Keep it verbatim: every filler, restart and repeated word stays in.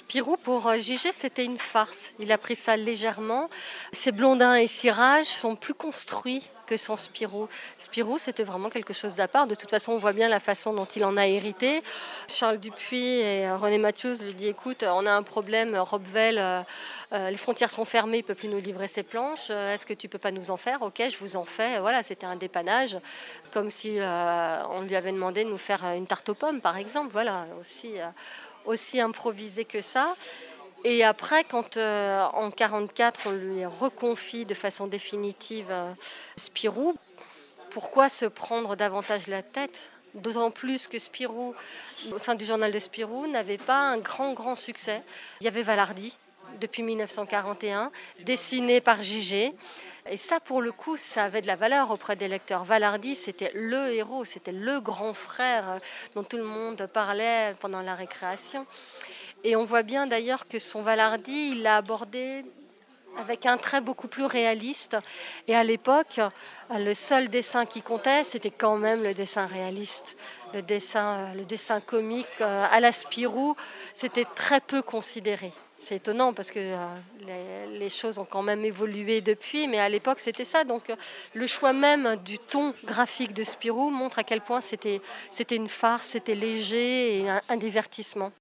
Spirou, pour euh, J G, c'était une farce. Il a pris ça légèrement. Ses Blondin et Cirage sont plus construits que son Spirou. Spirou, c'était vraiment quelque chose d'à part. De toute façon, on voit bien la façon dont il en a hérité. Charles Dupuis et René Matthews lui disent, écoute, on a un problème, Robvel, euh, euh, les frontières sont fermées, il ne peut plus nous livrer ses planches. Euh, est-ce que tu ne peux pas nous en faire? Ok, je vous en fais. Et voilà, c'était un dépannage, comme si euh, on lui avait demandé de nous faire une tarte aux pommes, par exemple. Voilà, aussi, euh, aussi improvisé que ça. Et après, quand euh, en mille neuf cent quarante-quatre, on lui reconfie de façon définitive euh, Spirou, pourquoi se prendre davantage la tête? D'autant plus que Spirou, au sein du journal de Spirou, n'avait pas un grand, grand succès. Il y avait Valardy, depuis mille neuf cent quarante et un, dessiné par J G. Et ça, pour le coup, ça avait de la valeur auprès des lecteurs. Valardy, c'était le héros, c'était le grand frère dont tout le monde parlait pendant la récréation. Et on voit bien d'ailleurs que son Valardy, il l'a abordé avec un trait beaucoup plus réaliste. Et à l'époque, le seul dessin qui comptait, c'était quand même le dessin réaliste. Le dessin, le dessin comique à la Spirou, c'était très peu considéré. C'est étonnant parce que euh, les, les choses ont quand même évolué depuis, mais à l'époque c'était ça. Donc le choix même du ton graphique de Spirou montre à quel point c'était, c'était une farce, c'était léger et un, un divertissement.